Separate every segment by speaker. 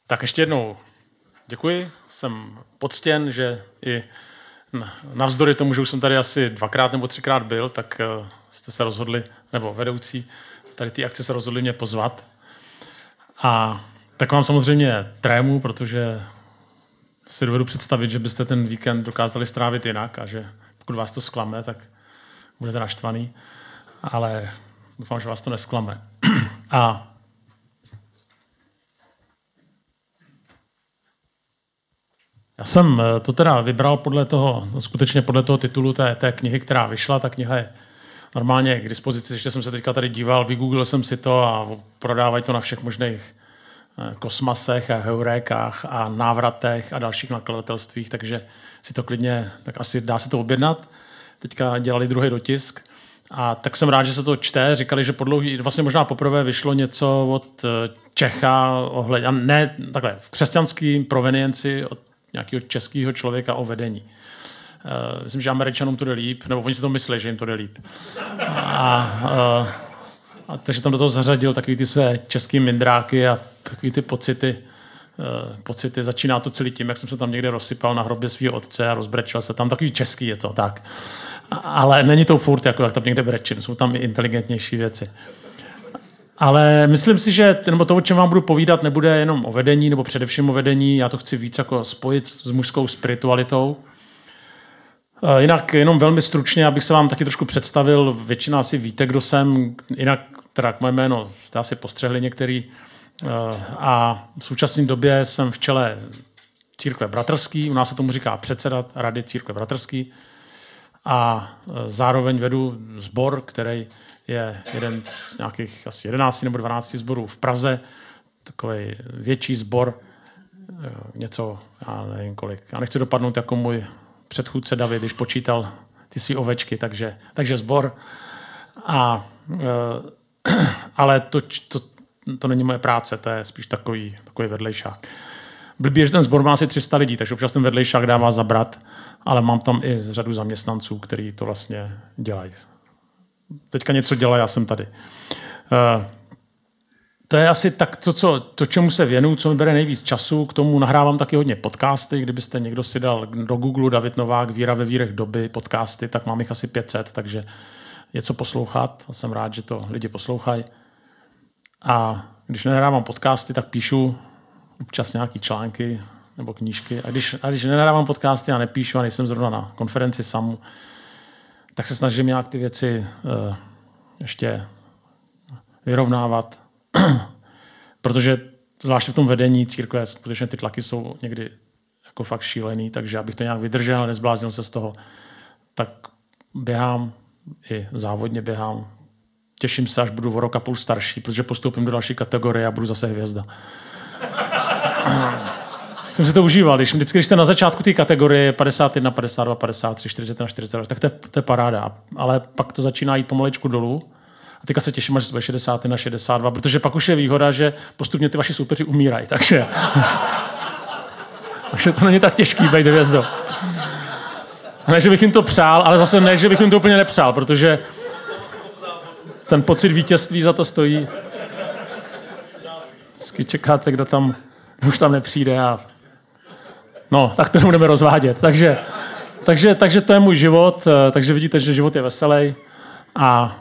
Speaker 1: Tak ještě jednou děkuji. Jsem poctěn, že i navzdory tomu, že už jsem tady asi 2x nebo 3x byl, tak jste se rozhodli, nebo vedoucí tady ty akce se rozhodli mě pozvat. A tak vám samozřejmě trému, protože si dovedu představit, že byste ten víkend dokázali strávit jinak a že pokud vás to zklame, tak budete naštvaný. Ale doufám, že vás to nesklame. A já jsem to teda vybral skutečně podle toho titulu té knihy, která vyšla. Ta kniha je normálně k dispozici. Ještě jsem se teďka tady díval, vygooglil jsem si to a prodávají to na všech možných Kosmasech a Heurékách a Návratech a dalších nakladatelstvích, takže si to klidně, tak asi dá se to objednat. Teďka dělali druhý dotisk. A tak jsem rád, že se to čte. Říkali, že vlastně možná poprvé vyšlo něco od Čecha, ne takhle, v křesťanském provenienci od nějakého českého člověka o vedení. Myslím, že Američanům to jde líp, nebo oni si to myslí, že jim to jde líp. Takže tam do toho zařadil takový ty své český mindráky a takový ty pocity. Začíná to celý tím, jak jsem se tam někde rozsypal na hrobě svého otce a rozbrečel se tam. Takový český je to, tak. Ale není to furt, jako jak tam někde brečím. Jsou tam i inteligentnější věci. Ale myslím si, že to, o čem vám budu povídat, nebude jenom o vedení, nebo především o vedení. Já to chci víc jako spojit s mužskou spiritualitou. Jinak jenom velmi stručně, abych se vám taky trošku představil. Většina asi víte, kdo jsem. Jinak teda moje jméno jste asi postřehli některý. A v současné době jsem v čele Církve bratrský. U nás se tomu říká předseda Rady Církve bratrský. A zároveň vedu sbor, který je jeden z nějakých asi 11 nebo 12 sborů v Praze. Takový větší sbor. Něco, já nevím kolik. Já nechci dopadnout jako můj předchůdce David, když počítal ty svý ovečky, takže sbor. Ale to není moje práce, to je spíš takový vedlejšák. Blbý je, že ten sbor má asi 300 lidí, takže občas ten vedlejšák dává zabrat, ale mám tam i řadu zaměstnanců, kteří to vlastně dělají. Teďka něco dělají, já jsem tady. To je asi tak to, čemu se věnuju, co mi bere nejvíc času. K tomu nahrávám taky hodně podcasty. Kdybyste někdo si dal do Google David Novák, Víra ve vírech doby, podcasty, tak mám jich asi 500, takže něco poslouchat. A jsem rád, že to lidi poslouchají. A když nenahrávám podcasty, tak píšu občas nějaký články nebo knížky. A když nenahrávám podcasty a nepíšu a nejsem zrovna na konferenci sám, tak se snažím nějak ty věci ještě vyrovnávat. Protože zvláště v tom vedení církve skutečně ty tlaky jsou někdy jako fakt šílený, takže abych to nějak vydržel a nezbláznil se z toho, tak běhám, i závodně běhám. Těším se, až budu o rok a půl starší, protože postoupím do další kategorie a budu zase hvězda. Jsem si to užíval. Vždycky, když jste na začátku té kategorie 51, 52, 53, 41, 42, tak to je paráda. Ale pak to začíná jít pomaličku dolů. A teďka se těším, až se bude 60 na 62, protože pak už je výhoda, že postupně ty vaši soupeři umírají. Takže to není tak těžký být hvězdou. Ne, že bych jim to přál, ale zase ne, že bych jim to úplně nepřál, protože ten pocit vítězství za to stojí. Vždycky čekáte, kdo tam už tam nepřijde a no, tak to nebudeme rozvádět. Takže to je můj život, takže vidíte, že život je veselý a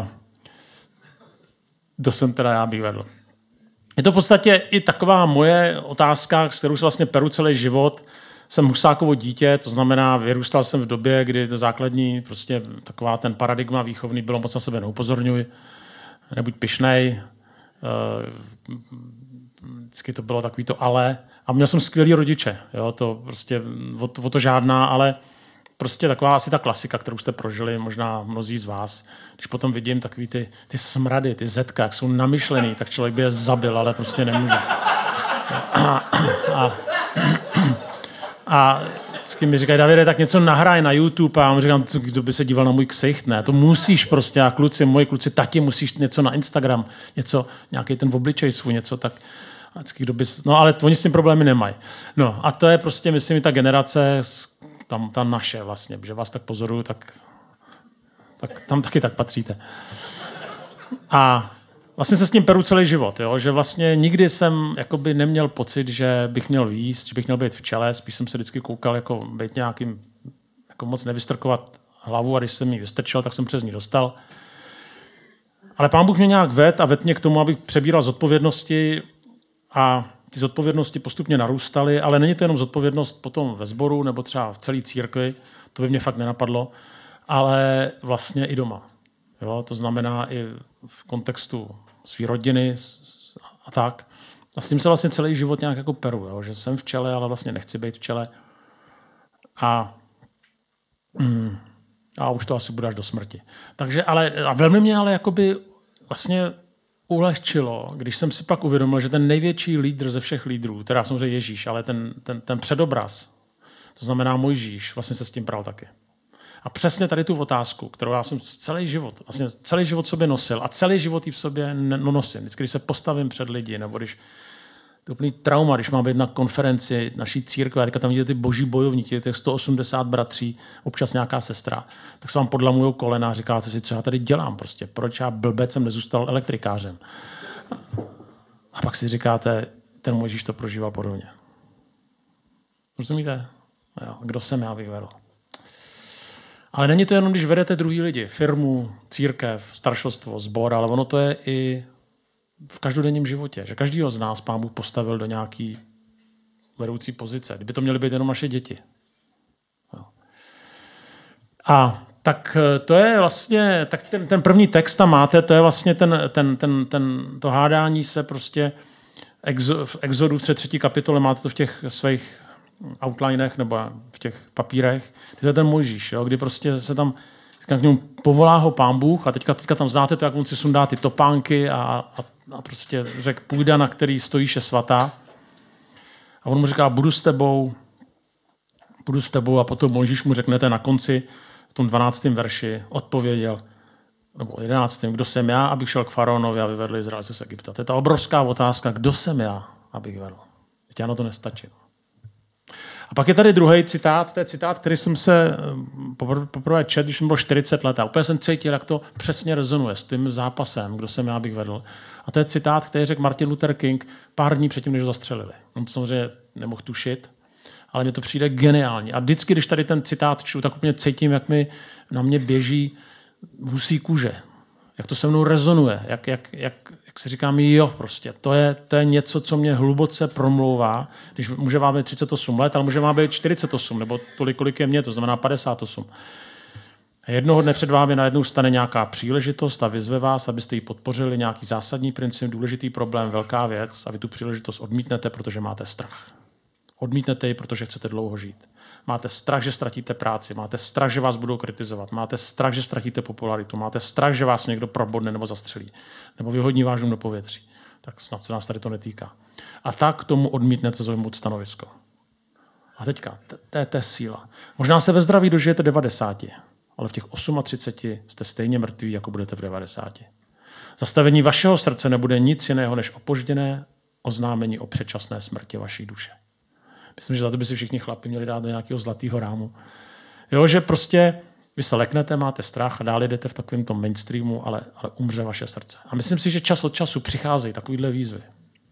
Speaker 1: to jsem teda já bych vedl. Je to v podstatě i taková moje otázka, s kterou se vlastně peru celý život. Jsem Husákovo dítě, to znamená, vyrůstal jsem v době, kdy to základní, prostě taková ten paradigma výchovný bylo moc na sebe neupozorňuj, nebuď pyšnej, vždycky to bylo takový to ale. A měl jsem skvělý rodiče, jo, to prostě o to žádná, ale prostě taková asi ta klasika, kterou jste prožili, možná mnozí z vás. Když potom vidím takový ty smrady, ty zetka, jak jsou namyšlený, tak člověk by je zabil, ale prostě nemůže. A vždycky mi říkají, Davide, tak něco nahraj na YouTube. A já mu říkám, kdo by se díval na můj ksicht, ne? To musíš prostě, a moji kluci, tati, musíš něco na Instagram, něco, nějaký ten obličej svůj, něco tak. A vždycky, no ale oni s tím problémy nemají. No a to je prostě, myslím, i ta generace, ta naše vlastně, že vás tak pozoruju, tak tam taky tak patříte. A vlastně se s tím peru celý život, jo? Že vlastně nikdy jsem jakoby neměl pocit, že bych měl výjist, že bych měl být v čele, spíš jsem se vždycky koukal jako být nějakým, jako moc nevystrkovat hlavu a když jsem ji vystrčil, tak jsem přes ní dostal. Ale Pán Bůh mě nějak vedl mě k tomu, abych přebíral zodpovědnosti a ty zodpovědnosti postupně narůstaly, ale není to jenom zodpovědnost potom ve sboru nebo třeba v celé církvi, to by mě fakt nenapadlo, ale vlastně i doma. Jo? To znamená i v kontextu své rodiny a tak. A s tím se vlastně celý život nějak jako peru, jo? Že jsem v čele, ale vlastně nechci být v čele. A už to asi bude až do smrti. Takže, a velmi mě ale jakoby vlastně ulehčilo, když jsem si pak uvědomil, že ten největší lídr ze všech lídrů, teda samozřejmě Ježíš, ale ten předobraz, to znamená Mojžíš, vlastně se s tím bral taky. A přesně tady tu otázku, kterou já jsem celý život sobě nosil a celý život ji v sobě nosím. Vždycky, když se postavím před lidi, nebo když to je úplný trauma, když mám být na konferenci naší církve, a teďka tam vidíte ty boží bojovníky, těch 180 bratří, občas nějaká sestra, tak se vám podlamujou kolena a říkáte si, co já tady dělám prostě, proč já blbec jsem nezůstal elektrikářem. A pak si říkáte, ten Mojžíš to prožíval podobně. Rozumíte? Jo, kdo jsem já, bych vedl. Ale není to jenom, když vedete druhý lidi, firmu, církev, staršostvo, sbor, ale ono to je i v každodenním životě, že každýho z nás Pán Bůh postavil do nějaký vedoucí pozice. Kdyby to měly být jenom naše děti. Jo. A tak to je vlastně, tak ten první text tam máte, to je vlastně to hádání se prostě v Exodu v 3. kapitole, máte to v těch svých outlinech nebo v těch papírech, to je ten Mojžíš, jo, kdy prostě se tam k němu povolá ho Pán Bůh a teďka tam znáte to, jak on si sundá ty topánky a prostě řekl, půjda, na který stojíš, je svatá. A on mu říká, budu s tebou a potom Mojžíš mu řeknete na konci v tom 12. verši odpověděl, nebo 11. kdo jsem já, abych šel k faraonovi a vyvedl Izraelce z Egypta. To je ta obrovská otázka, kdo jsem já, abych vedl. Teď já na to nestačím. A pak je tady druhý citát, to je citát, který jsem se poprvé četl, když mi bylo 40 let. A úplně jsem cítil, jak to přesně rezonuje s tím zápasem, kdo jsem já, bych vedl. A to je citát, který řekl Martin Luther King pár dní předtím, než ho zastřelili. On samozřejmě nemohl tušit, ale mně to přijde geniální. A vždycky, když tady ten citát čtu, tak úplně cítím, jak na mě běží husí kůže. Jak to se mnou rezonuje. Jak si říkám, jo, prostě. To je něco, co mě hluboce promlouvá. Když může vám být 38 let, ale může vám být 48, nebo tolik, kolik je mě, to znamená 58. A jednoho dne před vámi najednou stane nějaká příležitost a vyzve vás, abyste ji podpořili, nějaký zásadní princip, důležitý problém, velká věc a vy tu příležitost odmítnete, protože máte strach. Odmítnete ji, protože chcete dlouho žít. Máte strach, že ztratíte práci, máte strach, že vás budou kritizovat, máte strach, že ztratíte popularitu, máte strach, že vás někdo probodne nebo zastřelí, nebo vyhodí váš dům do povětří. Tak snad se nás tady to netýká. A tak tomu odmítnete zaujmout stanovisko. A teďka, to je síla. Možná se ve zdraví dožijete 90, ale v těch 38 jste stejně mrtví, jako budete v 90. Zastavení vašeho srdce nebude nic jiného než opožděné oznámení o předčasné smrti vaší duše. Myslím, že za to by si všichni chlapi měli dát do nějakého zlatého rámu. Jo, že prostě vy se leknete, máte strach a dál jdete v takovém tom mainstreamu, ale umře vaše srdce. A myslím si, že čas od času přicházejí takovýhle výzvy.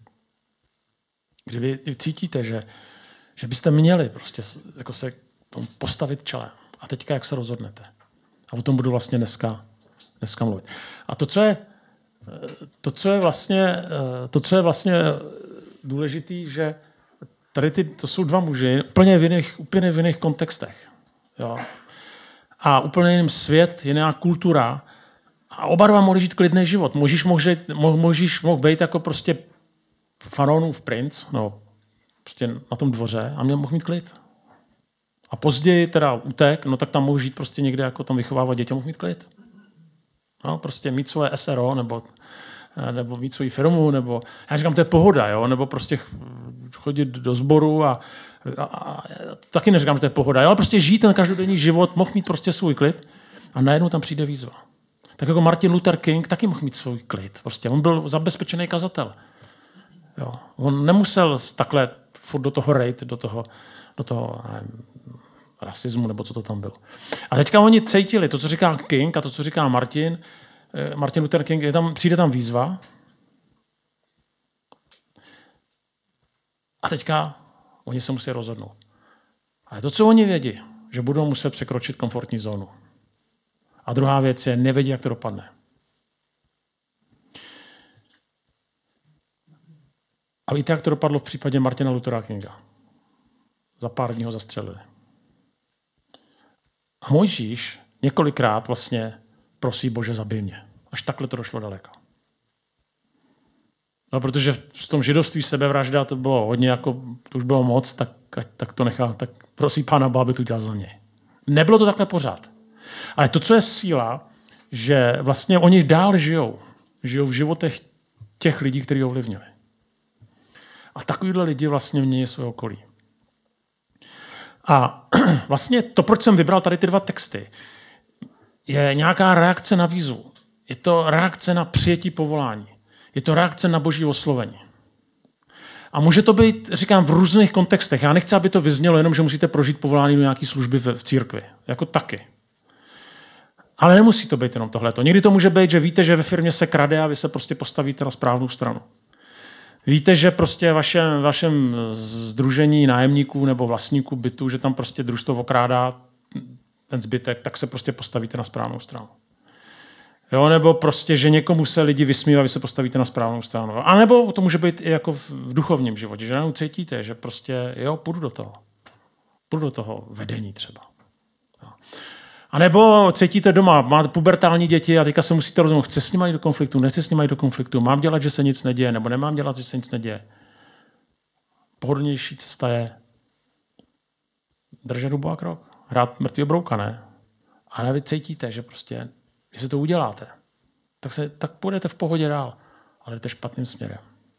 Speaker 1: Kdy vy cítíte, že byste měli prostě jako se tomu postavit čelem. A teďka jak se rozhodnete. A o tom budu vlastně dneska mluvit. A to, co je vlastně důležitý, že tady to jsou dva muži, úplně v jiných kontextech. Jo. A úplně jiným svět, jiná kultura. A oba dva mohli žít klidný život. Mojžíš mohl být jako prostě faraonův princ, no, prostě na tom dvoře a mohl mít klid. A později teda utek, no tak tam mohl žít prostě někde, jako tam vychovávat děti, mohl mít klid. No, prostě mít svoje SRO, nebo mít svoji firmu, nebo já říkám, to je pohoda, jo? Nebo prostě chodit do sboru a taky neříkám, že to je pohoda, jo? Ale prostě žít ten každodenní život, mohl mít prostě svůj klid a najednou tam přijde výzva. Tak jako Martin Luther King taky mohl mít svůj klid. Prostě on byl zabezpečený kazatel. Jo? On nemusel takhle furt do toho rejt, do toho rasismu, nebo co to tam bylo. A teďka oni cítili, to, co říká King a to, co říká Martin, Martin Luther King, přijde tam výzva a teďka oni se musí rozhodnout. Ale to, co oni vědí, že budou muset překročit komfortní zónu. A druhá věc je, nevědí, jak to dopadne. A víte, jak to dopadlo v případě Martina Luthera Kinga? Za pár dní ho zastřelili. A Mojžíš několikrát vlastně prosí Bože, zabij mě. Až takhle to došlo daleko. No, protože v tom židovství sebevražda to bylo hodně, jako, to už bylo moc, tak to nechá, tak prosí Pána Boha, aby to udělal za něj. Nebylo to takhle pořád. Ale to, co je síla, že vlastně oni dál žijou. Žijou v životech těch lidí, kteří ho ovlivnili. A takovýhle lidi vlastně mění své okolí. A vlastně to, proč jsem vybral tady ty dva texty, je nějaká reakce na výzvu. Je to reakce na přijetí povolání. Je to reakce na Boží oslovení. A může to být, říkám, v různých kontextech. Já nechci, aby to vyznělo jenom, že musíte prožít povolání do nějaké služby v církvi. Jako taky. Ale nemusí to být jenom tohleto. Někdy to může být, že víte, že ve firmě se krade a vy se prostě postavíte na správnou stranu. Víte, že prostě vašem sdružení nájemníků nebo vlastníků bytu, že tam prostě družstvo okrádá ten zbytek, tak se prostě postavíte na správnou stranu. Jo, nebo prostě, že někomu se lidi vysmívají, vy se postavíte na správnou stranu. A nebo to může být i jako v duchovním životě, že najednou cítíte, že prostě, jo, půjdu do toho vedení třeba. Jo. A nebo cítíte doma, máte pubertální děti a teďka se musíte rozhodnout, chci s nimi jít do konfliktu, nechci s nimi jít do konfliktu, mám dělat, že se nic neděje, nebo nemám dělat, že se nic neděje. Pohodlnější cesta je držet hubu a krok. Hrát mrtvýho brouka, ne? Ale vy cítíte, že prostě, jestli to uděláte, tak půjdete v pohodě dál, ale jdete špatným směrem.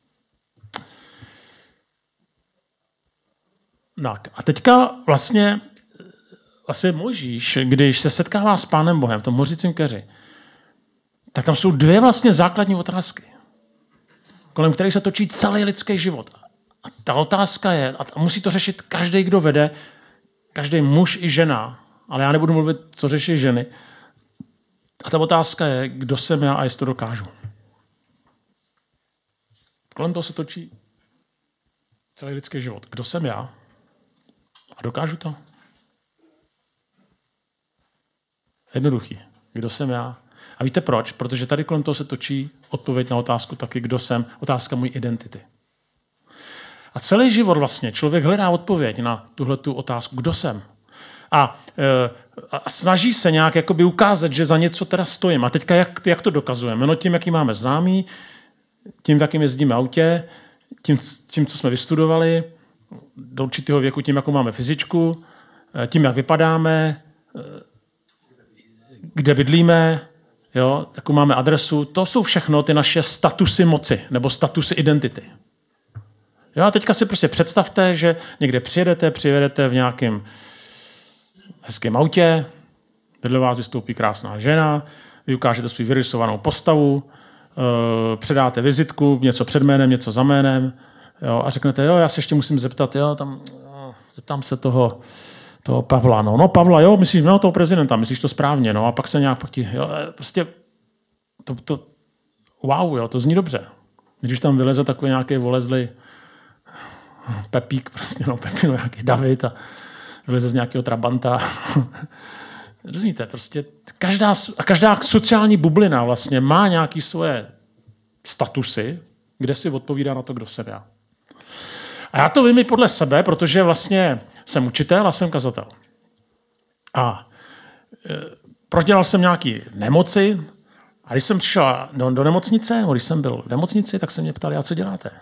Speaker 1: Tak, a teďka vlastně Mojžíš, když se setkává s Pánem Bohem v tom mořicím keři, tak tam jsou dvě vlastně základní otázky, kolem kterých se točí celý lidský život. A ta otázka je, a musí to řešit každý, kdo vede, každý muž i žena, ale já nebudu mluvit, co řeší ženy. A ta otázka je, kdo jsem já a jestli to dokážu. Kolem toho se točí celý lidský život. Kdo jsem já a dokážu to? Jednoduchý. Kdo jsem já? A víte proč? Protože tady kolem toho se točí odpověď na otázku taky, kdo jsem, otázka mojí identity. A celý život vlastně člověk hledá odpověď na tuhletu otázku, kdo jsem. A snaží se nějak jakoby ukázat, že za něco teda stojím. A teďka jak to dokazujeme? No tím, jaký máme známý, tím, v jakým jezdíme autě, tím, co jsme vystudovali, do určitého věku tím, jakou máme fyzičku, tím, jak vypadáme, kde bydlíme, jo, jakou máme adresu. To jsou všechno ty naše statusy moci nebo statusy identity. Jo, a teďka si prostě představte, že někde přijedete v nějakém hezkém autě, vedle vás vystoupí krásná žena, vy ukážete svou vyrysovanou postavu, předáte vizitku, něco před jménem, něco za jménem, jo, a řeknete, jo, já se ještě musím zeptat, zeptám se toho Pavla, no Pavla, jo, myslíš, no toho prezidenta, myslíš to správně, no a pak se nějak prostě wow, jo, to zní dobře. Když tam vyleze takový nějaký volezlý Pepík, prostě, Pepino, nějaký David a vyleze z nějakého trabanta. Rozumíte, prostě každá sociální bublina vlastně má nějaké svoje statusy, kde si odpovídá na to, kdo jsem já. A já to vím i podle sebe, protože vlastně jsem učitel a jsem kazatel. A prodělal jsem nějaké nemoci a když jsem přišel do nemocnice, nebo když jsem byl v nemocnici, tak se mě ptali, a co děláte?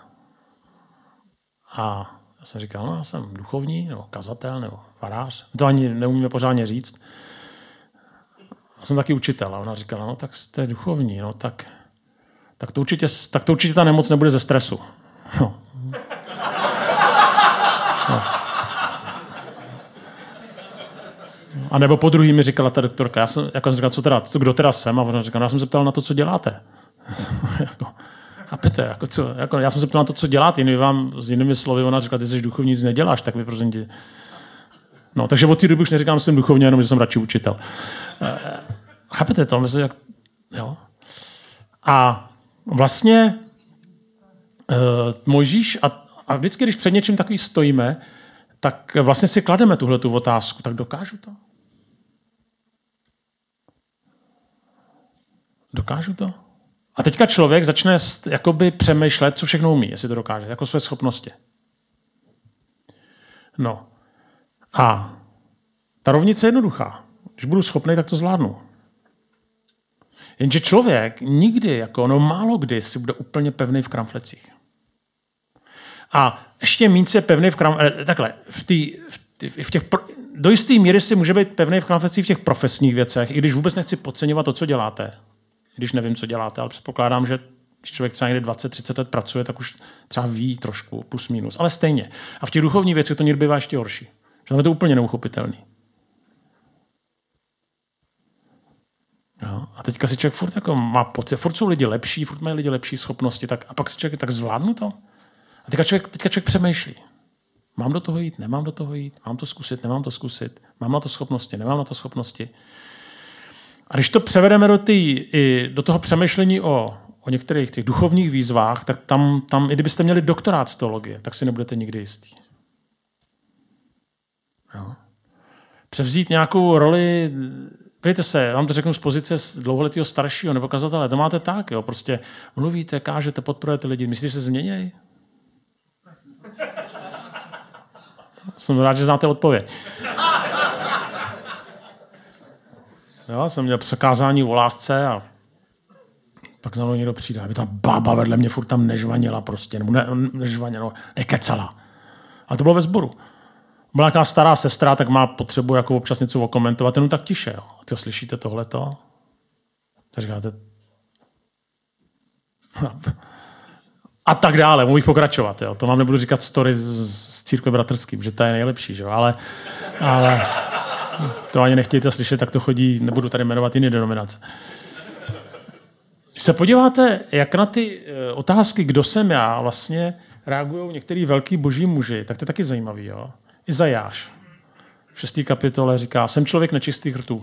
Speaker 1: A já jsem říkal, no já jsem duchovní, nebo kazatel, nebo farář. To ani neumíme pořádně říct. Já jsem taky učitel. A ona říkala, no tak jste duchovní, no tak to určitě ta nemoc nebude ze stresu. No. No. A nebo po druhý mi říkala ta doktorka, já jsem říkal, kdo teda jsem? A ona říkala, já jsem se ptal na to, co děláte. Chápete, já jsem se ptal na to, co děláte, s jinými slovy, ona řekla, ty jsi duchovní, nic neděláš, tak mi prosím tě. No, takže od té doby už neříkám, že jsem duchovní, jenom že jsem radši učitel. Chápete to? Jo? A vlastně Mojžíš, a vždycky, když před něčím takový stojíme, tak vlastně si klademe tuhletu otázku. Tak dokážu to? Dokážu to? A teďka člověk začne jakoby přemýšlet, co všechno umí, jestli to dokáže, jako své schopnosti. No. A ta rovnice je jednoduchá. Když budu schopný, tak to zvládnu. Jenže člověk nikdy, málo kdy si bude úplně pevný v kramflecích. A ještě méně je pevný v kramflecích. Takhle, do jisté míry si může být pevný v kramflecích v těch profesních věcech, i když vůbec nechci podceňovat to, co děláte. Když nevím, co děláte, ale předpokládám, že když člověk třeba někdy 20-30 let pracuje, tak už třeba ví trošku, plus minus, ale stejně. A v těch duchovních věcech to někdy bývá ještě horší. Že tam je to úplně neuchopitelný. Jo? A teďka si člověk furt má pocit, furt jsou lidi lepší, furt mají lidi lepší schopnosti, a pak si člověk tak zvládnu to. A teďka člověk přemýšlí. Mám do toho jít, nemám do toho jít, mám to zkusit, nemám to zkusit, mám na to schopnosti, nemám na to schopnosti. A když to převedeme do toho přemýšlení o některých těch duchovních výzvách, tak tam, i kdybyste měli doktorát z teologie, tak si nebudete nikdy jistý. Jo. Převzít nějakou roli, víte se, já vám to řeknu z pozice dlouholetého staršího nebo kazatele, to máte tak, jo, prostě mluvíte, kážete, podporujete lidi, myslíte, že se změnějí? Jsem rád, že znáte odpověď. Jo, jsem měl překázání o lásce a pak za mnou někdo přijde, aby ta bába vedle mě furt tam nežvanila prostě, nebo nekecala. Ale to bylo ve sboru. Byla nějaká stará sestra, tak má potřebu jako občas něco okomentovat, jenom tak tiše. Jo. A ty slyšíte tohleto? Tak říkáte... A tak dále, mohu jich pokračovat. Jo. To vám nebudu říkat story s církve bratrským, že to je nejlepší. Že? Ale to ani nechtějte slyšet, tak to chodí, nebudu tady jmenovat jiné denominace. Když se podíváte, jak na ty otázky, kdo jsem já, vlastně reagují některý velký boží muži, tak to je taky zajímavý. Jo? Izajáš v 6. kapitole říká, jsem člověk nečistých rtů.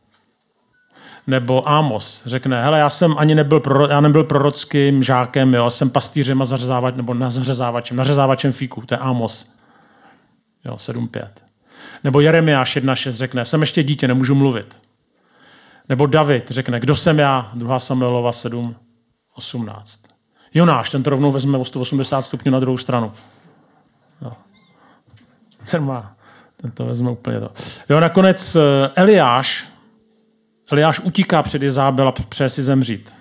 Speaker 1: Nebo Ámos řekne, hele, já jsem ani nebyl prorockým žákem, jo, jsem pastýřem a nařezávačem fíků, to je Ámos. Jo, 7.5. Nebo Jeremiáš 1.6 řekne, jsem ještě dítě, nemůžu mluvit. Nebo David řekne, kdo jsem já, 2. Samuelova 7.18. Jonáš, ten to rovnou vezme o 180 stupňů na druhou stranu. Jo. Ten to vezme úplně to. Jo, nakonec Eliáš utíká před Jezábel a přeje si zemřít.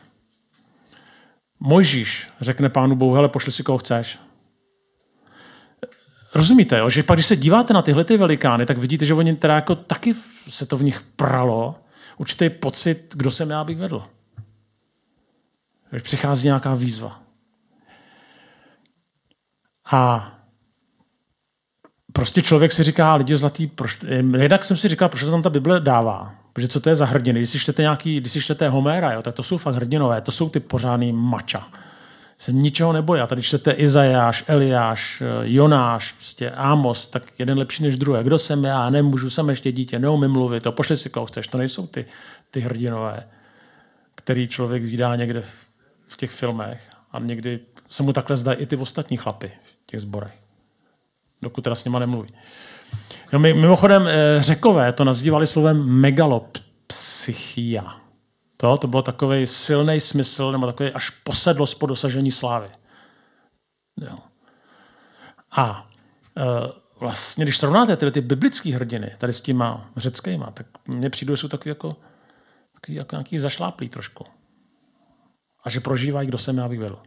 Speaker 1: Mojžíš řekne Pánu Bohu, hele, pošli si, koho chceš. Rozumíte, jo? Že pak, když se díváte na tyhle ty velikány, tak vidíte, že oni teda jako taky se to v nich pralo. Určitý pocit, kdo jsem já, bych vedl. Když přichází nějaká výzva. A prostě člověk si říká, lidi zlatý, jednak jsem si říkal, proč to tam ta Bible dává. Protože co to je za hrdiny? Když si čtete Homéra, jo, tak to jsou fakt hrdinové, to jsou ty pořádný mača. Se ničeho nebojí. A tady čtete Izajáš, Eliáš, Jonáš, prostě Ámos, tak jeden lepší než druhý. Kdo jsem já? Nemůžu, jsem ještě dítě, neumím mluvit, to pošli si, koho chceš. To nejsou ty hrdinové, který člověk vidí někde v těch filmech. A někdy se mu takhle zdají i ty ostatní chlapy v těch sborech. Dokud teda s nima nemluví. No, mimochodem Řekové to nazývali slovem megalopsychia. To bylo takový silný smysl, nebo takový až posedlost po dosažení slávy. Jo. A vlastně, když srovnáte ty biblické hrdiny tady s těma řeckýma, tak mně přijdu, že jsou takový jako nějaký zašláplý trošku. A že prožívají, kdo jsem já bych vedl.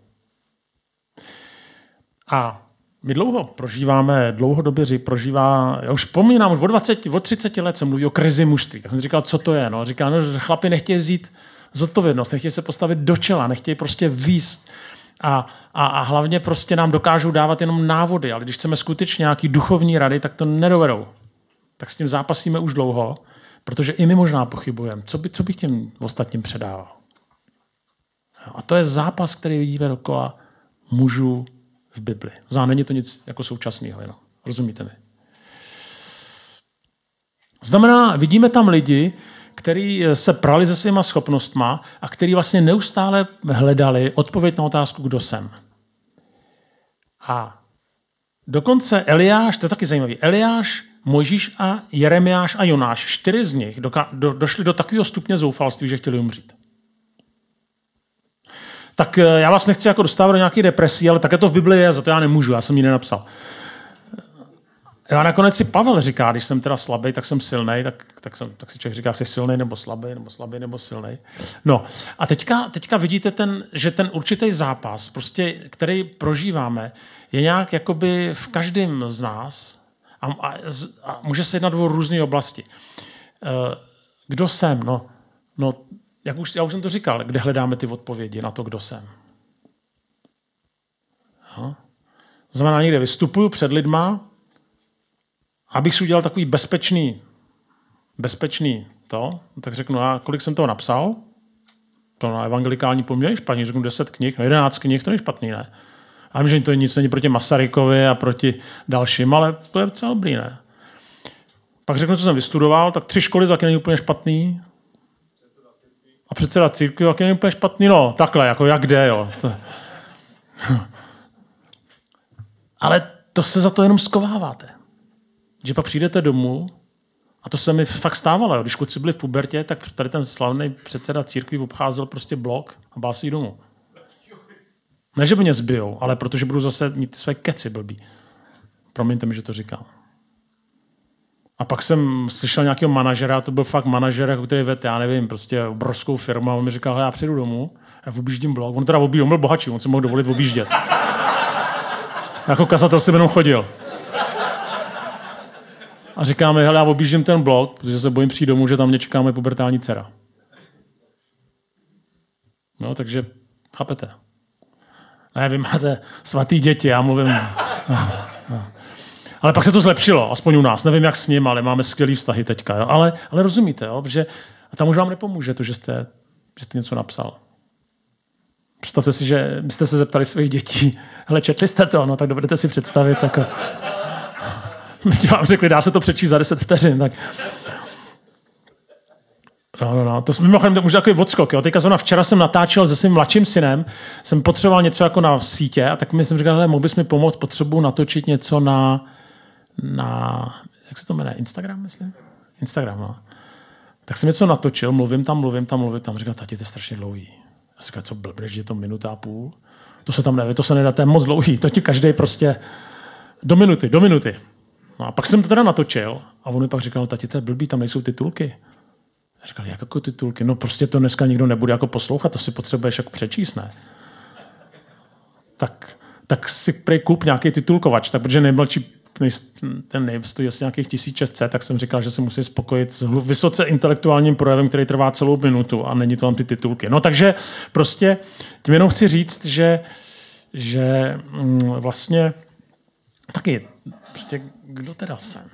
Speaker 1: A my dlouhodobě prožívá, já už vzpomínám, už od 30 let se mluví o krizi mužství. Tak jsem říkal, co to je? No? Říkal, že chlapi nechtějí vzít zodpovědnost, nechtějí se postavit do čela, nechtějí prostě víc. A hlavně prostě nám dokážou dávat jenom návody, ale když chceme skutečně nějaký duchovní rady, tak to nedovedou. Tak s tím zápasíme už dlouho, protože i my možná pochybujeme, co bych těm ostatním předával. A to je zápas, který vidíme dokola mužů v Bibli. Není to nic jako současného, jenom. Rozumíte mi? Znamená, vidíme tam lidi, který se prali se svýma schopnostma a který vlastně neustále hledali odpověď na otázku, kdo jsem. A dokonce Eliáš, to je taky zajímavý, Eliáš, Mojžíš a Jeremiáš a Jonáš, 4 z nich došli do takového stupně zoufalství, že chtěli umřít. Tak já vás nechci jako dostávat do nějaké depresí, ale také to v Biblii je, za to já nemůžu, já jsem ji nenapsal. A nakonec si Pavel říká, když jsem teda slabý, tak jsem silnej, tak si člověk říká, jsi silnej nebo slabý nebo silnej. No a teďka vidíte, že ten určitý zápas, prostě, který prožíváme, je nějak jakoby v každém z nás a může se jednat o různé oblasti. Kdo jsem? No já už jsem to říkal, kde hledáme ty odpovědi na to, kdo jsem. To znamená, někde vystupuju před lidma, abych si udělal takový bezpečný tak řeknu, a kolik jsem toho napsal? To na evangelikální poměr špatný, řeknu 10 knih, 11 knih, to je špatný, ne? A vím, že to nic není proti Masarykovi a proti dalším, ale to je docela dobrý, ne? Pak řeknu, co jsem vystudoval, tak 3 školy taky není úplně špatný. A předseda církve taky není úplně špatný, no, takhle, jako jak jde, jo. Ale to se za to jenom skováváte. Že pak přijdete domů, a to se mi fakt stávalo, jo. Když kluci byli v pubertě, tak tady ten slavný předseda církví obcházel prostě blok a bál si jít domů. Ne, že by mě zbijou, ale protože budu zase mít své keci blbý. Promiňte mi, že to říkám. A pak jsem slyšel nějakého manažera, to byl fakt manažer, který vedl, já nevím, prostě obrovskou firmu, a on mi říkal, já přijdu domů, já objíždím blok. On teda on byl bohatší, on si mohl dovolit objíždět. Jako kazatel jsem jenom chodil. A říkáme, hele, já objíždím ten blok, protože se bojím přijít domů, že tam mě čeká moje pubertální dcera. No, takže chápete. Ne, vy máte svatý děti, já mluvím. No. Ale pak se to zlepšilo, aspoň u nás. Nevím, jak s ním, ale máme skvělý vztahy teďka. Jo? Ale rozumíte, jo? Že tam už vám nepomůže to, že jste něco napsal. Představte si, že byste se zeptali svých dětí, hele, četli jste to? No, tak dovedete si představit. Jako... My vám řekli, dá se to přečíst za 10 vteřin. Tak... No. To mimochodem už takový odskok. Jo. Teďka včera jsem natáčel se svým mladším synem, jsem potřeboval něco jako na sítě a tak mi jsem říkal, hele, mohl bys mi pomoct, potřebuji natočit něco na jak se to jmenuje, Instagram, myslím? Instagram, no. Tak jsem něco natočil, mluvím tam. Říkal, tati, to je strašně dlouhý. Já říkal, co blbneš, že je to 1,5 minuty? To se tam neví, to se nedá, to je moc dlouhý. To ti každý prostě do minuty. No a pak jsem to teda natočil a on mi pak říkal, tati, to je blbý, tam nejsou titulky. Já říkal, jak jako titulky? No prostě to dneska nikdo nebude jako poslouchat, to si potřebuješ jako přečíst, ne? Tak si prej kup nějaký titulkovač, tak protože ten nejv stojí asi nějakých 1600, tak jsem říkal, že se musí spokojit s vysoce intelektuálním projevem, který trvá celou minutu a není to tam ty titulky. No takže prostě tím jenom chci říct, že vlastně taky prostě kdo teda jsem?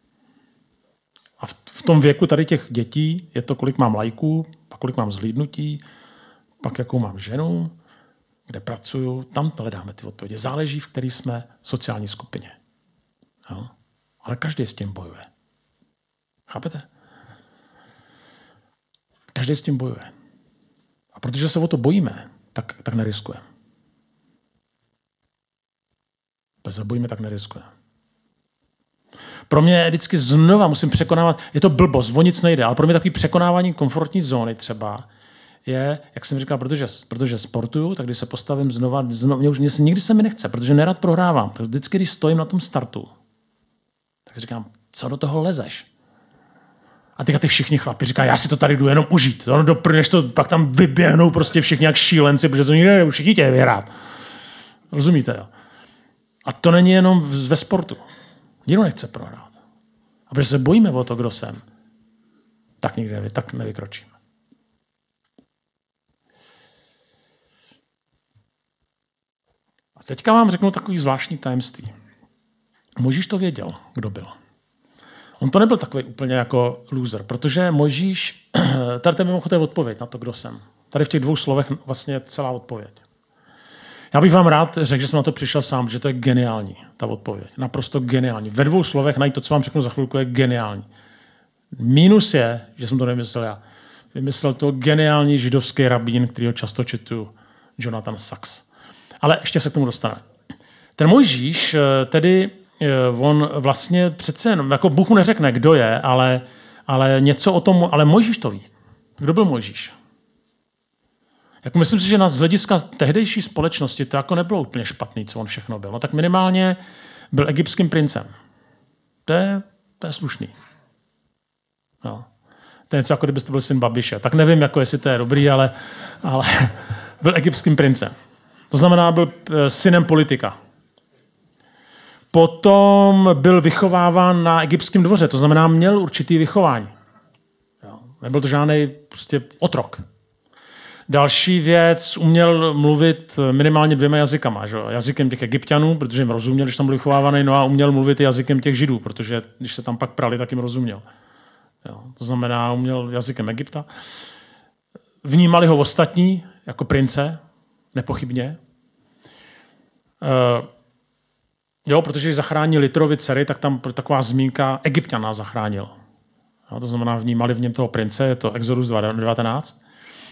Speaker 1: A v tom věku tady těch dětí je to, kolik mám lajků, pak kolik mám zhlídnutí, pak jakou mám ženu, kde pracuju, tam hledáme ty odpovědi. Záleží, v které jsme sociální skupině. Jo? Ale každý s tím bojuje. Chápete? Každý s tím bojuje. A protože se o to bojíme, tak neriskujeme. Bez se bojíme, tak neriskujeme. Pro mě vždycky znova musím překonávat, je to blbost, o nic nejde, ale pro mě takový překonávání komfortní zóny třeba je, jak jsem říkal, protože sportuju, tak když se postavím znova nikdy se mi nechce, protože nerad prohrávám. Tak vždycky, když stojím na tom startu, tak si říkám, co do toho lezeš? A ty všichni chlapi říkají, já si to tady jdu jenom užít. Než to pak tam vyběhnou prostě všichni jak šílenci, protože to nikdy všichni tě vyhrát. Rozumíte, jo? A to není jenom ve sportu. Nikdo nechce prohrát. A protože se bojíme o to, kdo jsem, tak nevykročíme. A teďka vám řeknu takový zvláštní tajemství. Mojžíš to věděl, kdo byl. On to nebyl takový úplně jako loser, protože Mojžíš, tady je mimochodem odpověď na to, kdo jsem. Tady v těch 2 slovech vlastně je celá odpověď. Já bych vám rád řekl, že jsem na to přišel sám, že to je geniální, ta odpověď. Naprosto geniální. Ve 2 slovech najít to, co vám řeknu za chvilku, je geniální. Mínus je, že jsem to nevymyslel já. Vymyslel to geniální židovský rabín, kterýho často čtu, Jonathan Sacks. Ale ještě se k tomu dostaneme. Ten Mojžíš, tedy on vlastně přece jenom, jako Bůh mu neřekne, kdo je, ale něco o tom, ale Mojžíš to ví. Kdo byl Mojžíš? Jako myslím si, že z hlediska tehdejší společnosti to jako nebylo úplně špatný, co on všechno byl. No, tak minimálně byl egyptským princem. To je slušný. No. To je něco, jako kdybyste byl syn Babiše. Tak nevím, jako jestli to je dobrý, ale byl egyptským princem. To znamená, byl synem politika. Potom byl vychováván na egyptském dvoře, to znamená, měl určitý vychování. Jo. Nebyl to žádný prostě otrok. Další věc, uměl mluvit minimálně 2 jazykama. Že? Jazykem těch Egypťanů, protože jim rozuměl, když tam byl vychovávaný, no a uměl mluvit i jazykem těch Židů, protože když se tam pak prali, tak jim rozuměl. Jo. To znamená, uměl jazykem Egypta. Vnímali ho ostatní jako prince, nepochybně. Jo, protože když zachránil Litrovi dcery, tak tam taková zmínka Egypťan nás zachránil. Jo, to znamená, vnímali v něm toho prince, je to Exodus 19.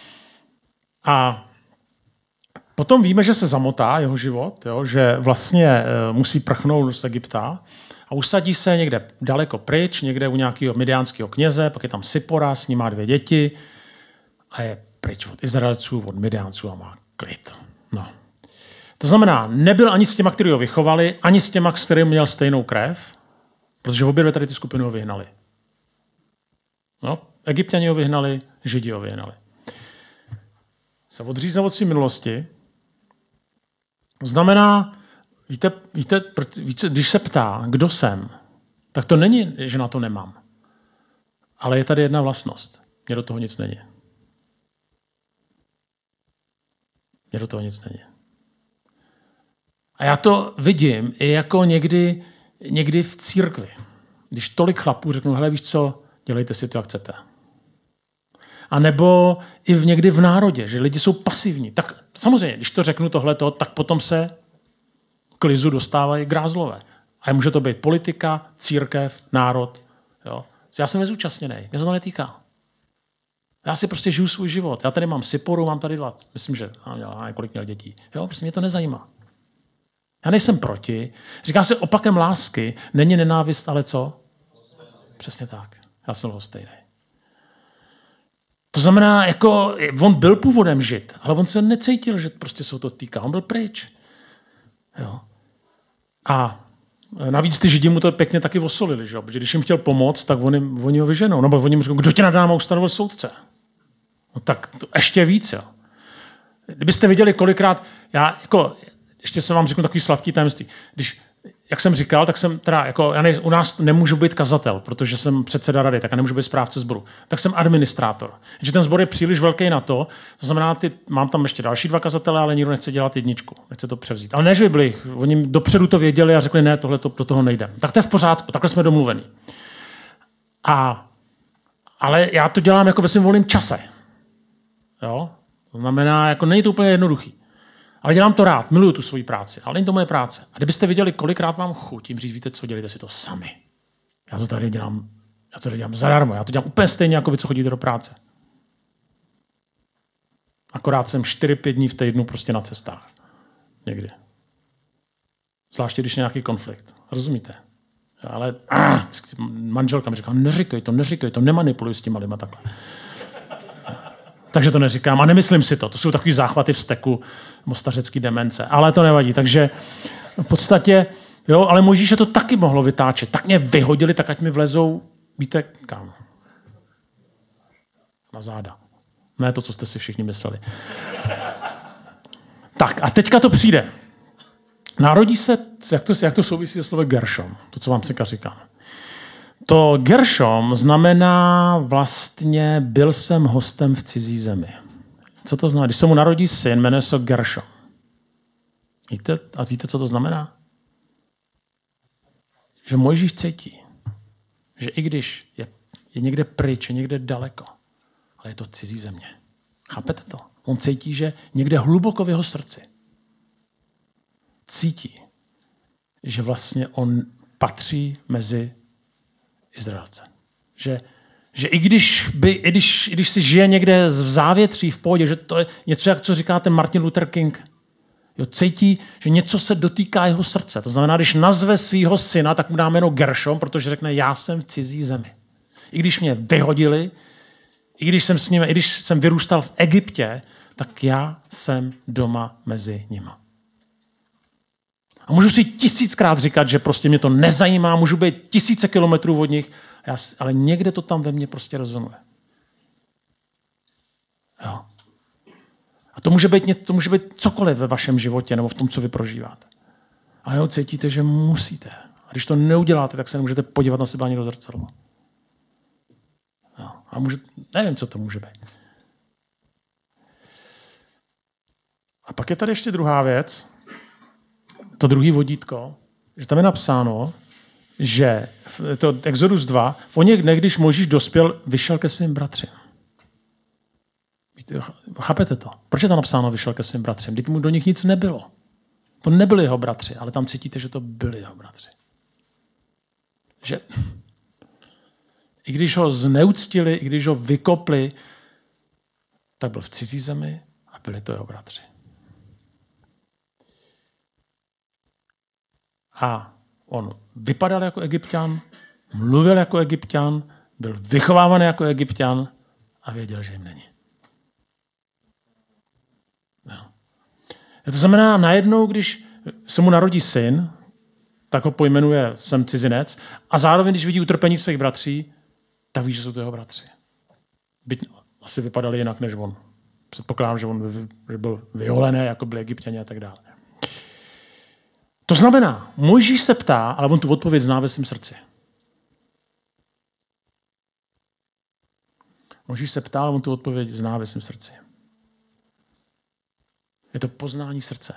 Speaker 1: A potom víme, že se zamotá jeho život, jo, že vlastně musí prchnout z Egypta a usadí se někde daleko pryč, někde u nějakého midiánského kněze, pak je tam Sipora, s ním má 2 děti a je pryč od Izraelců, od Midiánců a má klid. No. To znamená, nebyl ani s těma, kteří ho vychovali, ani s těma, s kterými měl stejnou krev, protože obě dvě tady ty skupiny ho vyhnali. No, Egypťani ho vyhnali, Židi ho vyhnali. Se odřízl od své minulosti, znamená, víte, když se ptá, kdo jsem, tak to není, že na to nemám. Ale je tady jedna vlastnost. Mně do toho nic není. Mně do toho nic není. A já to vidím i jako někdy v církvi. Když tolik chlapů řeknou, hele, víš co, dělejte si to, jak chcete. A nebo i někdy v národě, že lidi jsou pasivní. Tak samozřejmě, když to řeknu tohleto, tak potom se k lizu dostávají grázlové. A může to být politika, církev, národ. Jo. Já jsem nezúčastněný, mě se to netýká. Já si prostě žiju svůj život. Já tady mám Siporu, mám tady 20. Myslím, že mám několik měl dětí. Jo, prostě mě to nezajímá. Já nejsem proti. Říká se opakem lásky, není nenávist, ale co? Přesně tak. Já jsem lhostejný. To znamená, jako on byl původem Žid, ale on se necítil, že prostě se to týká. On byl pryč. Jo. A navíc ty Židi mu to pěkně taky osolili, že? Protože když jim chtěl pomoct, tak oni ho vyženou. Nebo oni mu řeknou, kdo tě nad náma ustanovil soudce? No tak to ještě víc. Jo. Kdybyste viděli kolikrát, ještě se vám řeknu takový sladký tajemství. Jak jsem říkal, tak jsem teda, u nás nemůžu být kazatel, protože jsem předseda rady, tak já nemůžu být správce sboru. Tak jsem administrátor. Že ten sbor je příliš velký na to znamená, mám tam ještě další 2 kazatele, ale nikdo nechce dělat 1, nechce to převzít. Ale ne, že by byli, oni dopředu to věděli a řekli, ne, tohle do toho nejde. Tak to je v pořádku, takhle jsme domluveni. Ale já to dělám jako ve svém volném čase. Jo? To znamená, není to úplně jednoduchý. Ale dělám to rád, miluju tu svoji práci, ale není to moje práce. A kdybyste viděli, kolikrát mám chuť jim říct, víte co, dělejte si to sami. Já to tady dělám zadarmo, já to dělám úplně stejně, jako vy, co chodíte do práce. Akorát jsem 4-5 dní v týdnu prostě na cestách. Někdy. Zvláště, když je nějaký konflikt. Rozumíte? Ale manželka mi říká, neříkej to, nemanipuluj s těma lidma takhle. Takže to neříkám a nemyslím si to. To jsou takový záchvaty vzteku, mostařecký demence. Ale to nevadí. Takže v podstatě, jo, ale Mojžíše to taky mohlo vytáčet. Tak mě vyhodili, tak ať mi vlezou, víte kam? Na záda. Ne to, co jste si všichni mysleli. Tak a teďka to přijde. Narodí se, jak to souvisí se slovem Geršom, to, co vám teďka říkám. To Geršom znamená vlastně byl jsem hostem v cizí zemi. Co to znamená? Když se mu narodí syn, jmenuje se Geršom. Víte, co to znamená? Že Mojžíš cítí, že i když je někde pryč, je někde daleko, ale je to cizí země. Chápete to? On cítí, že někde hluboko v jeho srdci cítí, že vlastně on patří mezi Izraelce. Že i když si žije někde v závětří, v pohodě, že to je něco, jak co říká ten Martin Luther King. Jo, cítí, že něco se dotýká jeho srdce. To znamená, když nazve svého syna, tak mu dá jméno Gershom, protože řekne, já jsem v cizí zemi. I když mě vyhodili, i když jsem vyrůstal v Egyptě, tak já jsem doma mezi nima. A můžu si 1000krát říkat, že prostě mě to nezajímá, můžu být 1000 kilometrů od nich, ale někde to tam ve mně prostě rezonuje. Jo. A to může být cokoliv ve vašem životě nebo v tom, co vy prožíváte. Ale jo, cítíte, že musíte. A když to neuděláte, tak se nemůžete podívat na sebe ani do zrcadla. No. A nevím, co to může být. A pak je tady ještě druhá věc, to druhý vodítko, že tam je napsáno, že to Exodus 2, v oněch dnech, když Mojžíš dospěl, vyšel ke svým bratřím. Chápete to? Proč je tam napsáno vyšel ke svým bratřím? Vždyť mu do nich nic nebylo. To nebyli jeho bratři, ale tam cítíte, že to byli jeho bratři. Že i když ho zneuctili, i když ho vykopli, tak byl v cizí zemi a byli to jeho bratři. A on vypadal jako Egypťan, mluvil jako Egypťan, byl vychovávaný jako Egypťan a věděl, že jim není. No. To znamená, najednou, když se mu narodí syn, tak ho pojmenuje jsem cizinec a zároveň, když vidí utrpení svých bratří, tak ví, že jsou to jeho bratři. Byť asi vypadali jinak než on. Předpokládám, že byl vyholený, jako byli Egypťani a tak dále. To znamená, Mojžíš se ptá, ale on tu odpověď zná ve svém srdci. Mojžíš se ptá, ale on tu odpověď zná ve svém srdci. Je to poznání srdce.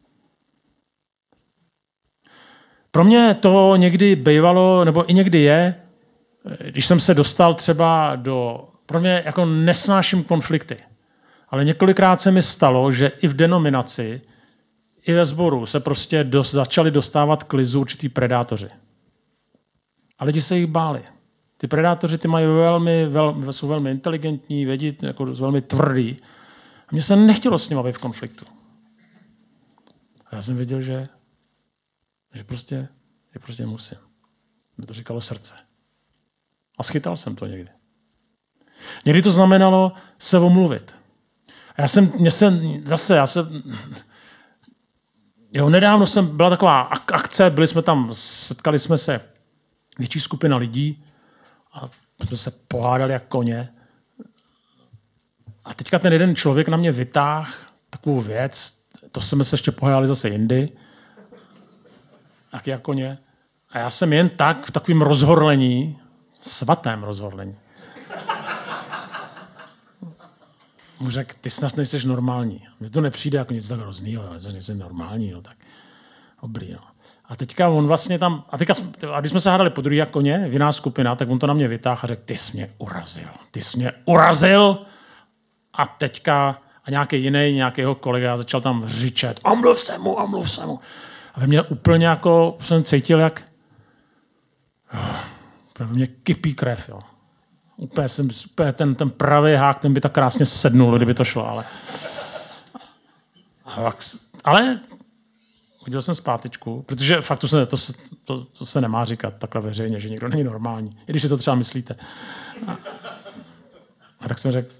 Speaker 1: Pro mě to někdy bývalo, nebo i někdy je, když jsem se dostal třeba pro mě jako nesnáším konflikty, ale několikrát se mi stalo, že i v denominaci, i ve sboru se prostě začali dostávat k lizu určitý predátoři. A lidi se jich báli. Ty predátoři ty mají jsou velmi inteligentní, vědí, jako velmi tvrdý. A mně se nechtělo s nimi být v konfliktu. A já jsem věděl, že prostě musím. Mě to říkalo srdce. A schytal jsem to někdy. Někdy to znamenalo se omluvit. A nedávno byla taková akce, setkali jsme se větší skupina lidí a jsme se pohádali jak koně. A teďka ten jeden člověk na mě vytáhl takovou věc, to jsme se ještě pohádali zase jindy, taky jak koně. A já jsem jen tak v takovém rozhorlení, svatém rozhorlení, mu řekl, ty snad nejseš normální. Mně to nepřijde jako nic tak hroznýho, nejsi normální, tak dobrý. No. A teďka on vlastně tam, a když jsme se hádali po druhý jak koně, jiná skupina, tak on to na mě vytáhl a řekl, ty jsi mě urazil. A teďka, a nějaký jeho kolega začal tam řičet, omluv se mu. A ve mně úplně jako, jsem cítil, jak ve mně kypí krev, jo. Úplně ten pravý hák, ten by tak krásně sednul, kdyby to šlo, ale udělal jsem zpátečku, protože fakt to se nemá říkat takhle veřejně, že někdo není normální, i když si to třeba myslíte. A tak jsem řekl,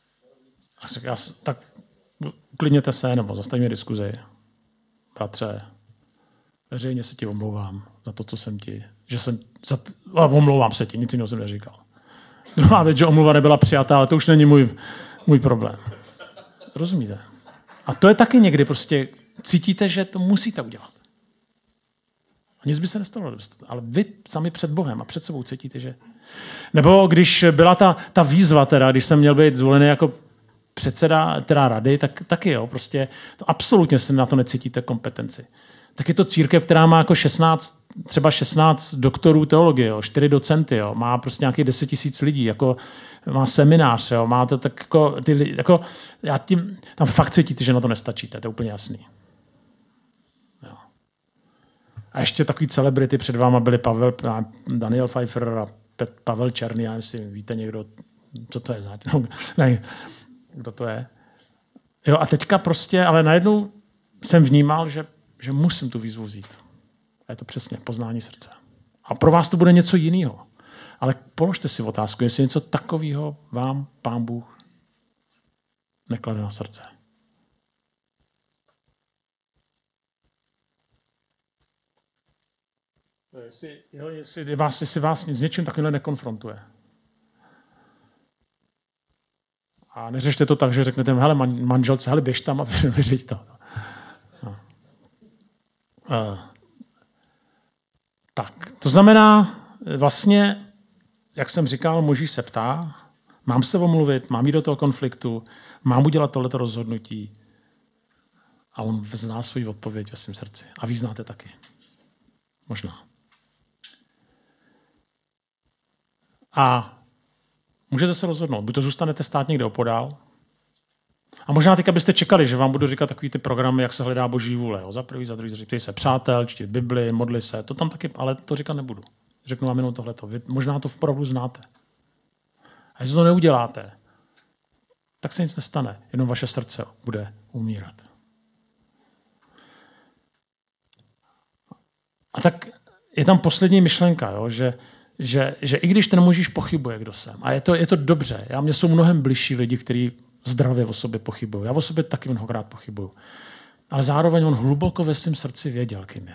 Speaker 1: tak uklidněte se, nebo zastavíme diskuzi. Bratře, veřejně se ti omlouvám za to, co jsem ti, omlouvám se ti, nic jiného jsem neříkal. Druhá věc, že omluva nebyla přijatá, ale to už není můj problém. Rozumíte? A to je taky někdy prostě, cítíte, že to musíte udělat. A nic by se nestalo, ale vy sami před Bohem a před sebou cítíte, že... Nebo když byla ta výzva, když jsem měl být zvolený jako předseda rady, tak taky jo, prostě to absolutně se na to necítíte kompetenci. Tak je to církev, která má jako 16 doktorů teologie, 4 docenty, jo, má prostě nějakých 10 000 lidí, jako má seminář, jo, má to tak jako tam fakt cítíte, že na to nestačíte, to je úplně jasný. A ještě takový celebrity před váma byli Daniel Pfeiffer a Pavel Černý, já myslím, víte někdo, co to je za... Ne, kdo to je. Jo, a teďka prostě, ale najednou jsem vnímal, že musím tu výzvu vzít. A je to přesně poznání srdce. A pro vás to bude něco jiného. Ale položte si otázku, jestli něco takového vám Pán Bůh neklade na srdce. Jestli vás s něčím takovým nekonfrontuje. A neřešte to tak, že řeknete, hele, manželce, hele, běž tam a vyřeď to. No. Tak, to znamená, vlastně, jak jsem říkal, Možíš se ptá, mám se omluvit, mám jít do toho konfliktu, mám udělat tohleto rozhodnutí. A on zná svou odpověď ve svém srdci. A vy znáte taky. Možná. A můžete se rozhodnout, buď to zůstanete stát někde opodál, a možná teď byste čekali, že vám budu říkat takový ty programy, jak se hledá Boží vůle. Jo? Za prvý, za druhý, říkají se přátel, čtěte Bibli, modli se, to tam taky, ale to říkat nebudu. Řeknu vám jenom tohleto. Vy možná to opravdu znáte. A jestli to neuděláte, tak se nic nestane, jenom vaše srdce bude umírat. A tak je tam poslední myšlenka, jo? Že i když ten Možíš pochybuje, kdo jsem, a je to dobře, mě jsou mnohem bližší lidi, kteří zdravě o sobě pochybují. Já o sobě taky mnohokrát pochybuju. Ale zároveň on hluboko ve svém srdci věděl, kým je.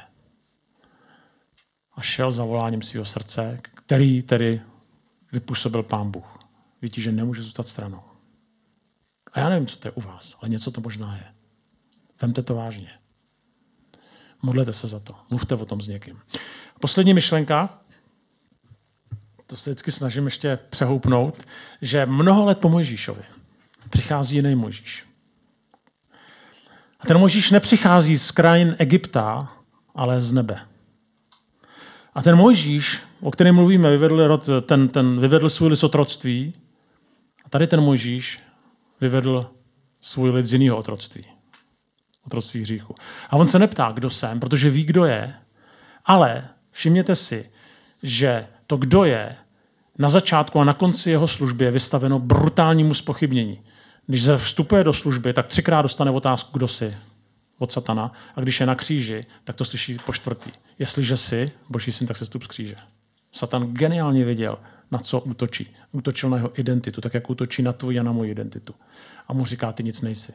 Speaker 1: A šel za voláním svého srdce, který tedy vypůsobil Pán Bůh. Víte, že nemůže zůstat stranou. A já nevím, co to je u vás, ale něco to možná je. Vemte to vážně. Modlete se za to. Mluvte o tom s někým. Poslední myšlenka, to se vždycky snažím ještě přehoupnout, že mnoho let po Mojžíšovi přichází jiný Mojžíš. A ten Mojžíš nepřichází z krajin Egypta, ale z nebe. A ten Mojžíš, o kterém mluvíme, vyvedl svůj lid z otroctví. A tady ten Mojžíš vyvedl svůj lid z jiného otroctví. Otroctví hříchu. A on se neptá, kdo jsem, protože ví, kdo je, ale všimněte si, že to, kdo je, na začátku a na konci jeho služby je vystaveno brutálnímu zpochybnění. Když vstupuje do služby, tak 3krát dostane otázku, kdo jsi, od satana. A když je na kříži, tak to slyší po čtvrtý. Jestliže jsi Boží syn, tak se stup z kříže. Satan geniálně věděl, na co útočí. Útočil na jeho identitu, tak jak útočí na tvoji a na moji identitu. A mu říká, ty nic nejsi.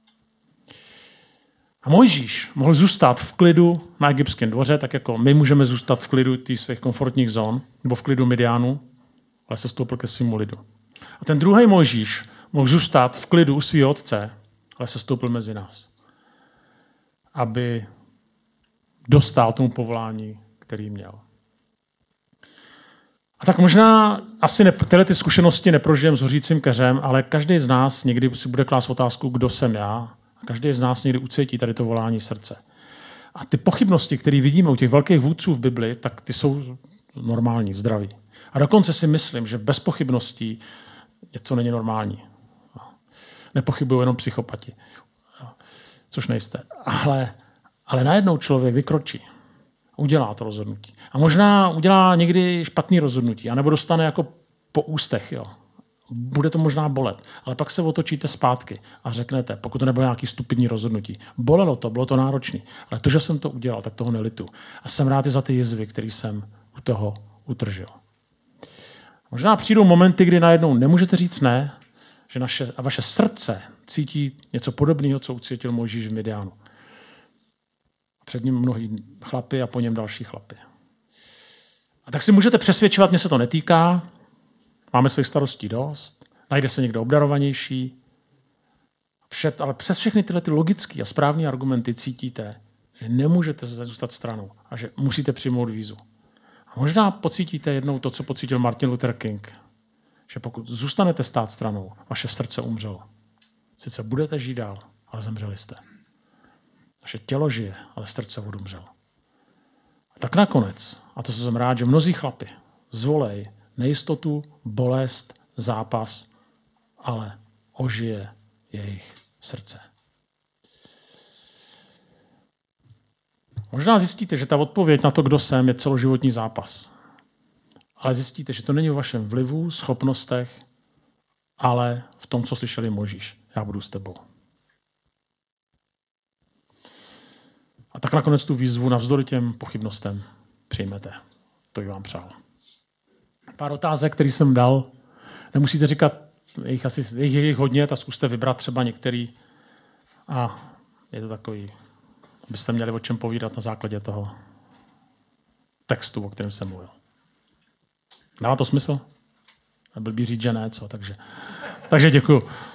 Speaker 1: A Mojžíš mohl zůstat v klidu na egyptském dvoře, tak jako my můžeme zůstat v klidu těch svých komfortních zón, nebo v klidu Midianu, ale se stoupil ke svému lidu. A ten druhý Mojžíš mohl zůstat v klidu u svého otce, ale se stoupil mezi nás, aby dostal tomu povolání, který měl. A tak možná asi tyhle ty zkušenosti neprožijem s hořícím keřem, ale každý z nás někdy si bude klást otázku, kdo jsem já, a každý z nás někdy ucítí tady to volání srdce. A ty pochybnosti, které vidíme u těch velkých vůdců v Bibli, tak ty jsou normální, zdraví. A dokonce si myslím, že bez pochybností něco není normální. Nepochybují jenom psychopati. Což nejste. Ale najednou člověk vykročí. Udělá to rozhodnutí. A možná udělá někdy špatný rozhodnutí. A nebo dostane jako po ústech. Jo. Bude to možná bolet. Ale pak se otočíte zpátky a řeknete, pokud to nebylo nějaký stupidní rozhodnutí. Bolelo to, bylo to náročné. Ale to, že jsem to udělal, tak toho nelitu. A jsem rád i za ty jizvy, který jsem u toho utržil. Možná přijdou momenty, kdy najednou nemůžete říct ne, že vaše srdce cítí něco podobného, co ucítil Mojžíš v Midianu. Před ním mnohý chlapy a po něm další chlapy. A tak si můžete přesvědčovat, mě se to netýká, máme svých starostí dost, najde se někdo obdarovanější. Ale přes všechny tyhle logické a správné argumenty cítíte, že nemůžete zůstat stranou a že musíte přijmout výzvu. A možná pocítíte jednou to, co pocítil Martin Luther King, že pokud zůstanete stát stranou, vaše srdce umřelo. Sice budete žít dál, ale zemřeli jste. Vaše tělo žije, ale srdce odumřelo. A tak nakonec, a to jsem rád, že mnozí chlapi zvolej nejistotu, bolest, zápas, ale ožije jejich srdce. Možná zjistíte, že ta odpověď na to, kdo jsem, je celoživotní zápas. ale zjistíte, že to není o vašem vlivu, schopnostech, ale v tom, co slyšeli Mojžíš. Já budu s tebou. A tak nakonec tu výzvu navzdory těm pochybnostem přijmete. To bych vám přál. Pár otázek, který jsem dal. Nemusíte říkat, je jich hodně, tak zkuste vybrat třeba některý. A je to takový, abyste měli o čem povídat na základě toho textu, o kterém jsem mluvil. Dává to smysl? Byl by říct, že ne, co? Takže děkuju.